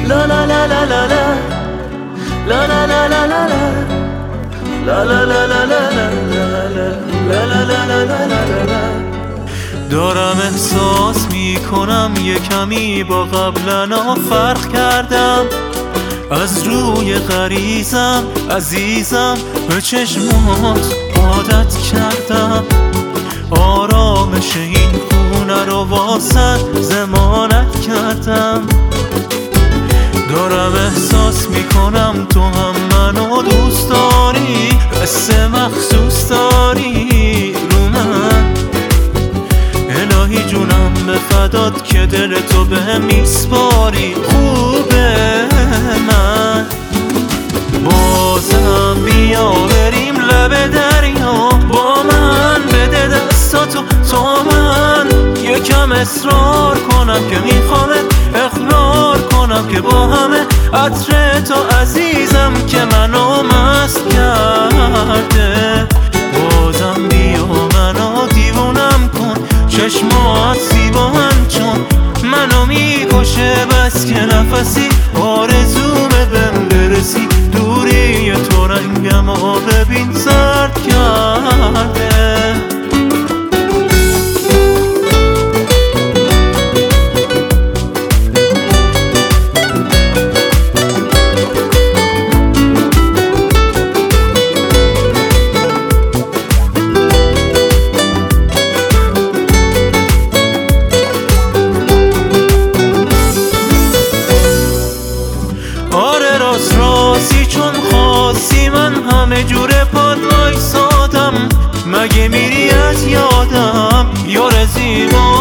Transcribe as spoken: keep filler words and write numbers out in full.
لا لا لا لا لا لا لا لا لا لا لا لا لا لا لا لا لا لا. دارم احساس میکنم یه کمی با قبلنا فرق کردم، از روی غریزم عزیزم به چشمات عادت کردم، آرامش این خونه رو واسه ضمانت کردم. دارم احساس میکنم تو هم منو دوست داری، قصه مخصوص داری رو من. الهی جونم به فدات که دل تو به میسپاری، خوبه من بازم بیا بریم لب دریا، با من بده دستاتو تو من یکم اصرار کنم که میخوامت اقرار کنم که با همه عطر تو عزیزم که منو مست کرده. بازم بیا منو دیوونم کن، چشمات زیبان چون منو میکشه، بس که نفسی آرزومه بهم برسی، دوری تو رنگم و ببین زرد کرده. آره راست راستی چون خواستی من همه جوره پاد وایسادم، مگه میری از یادم یار زیبا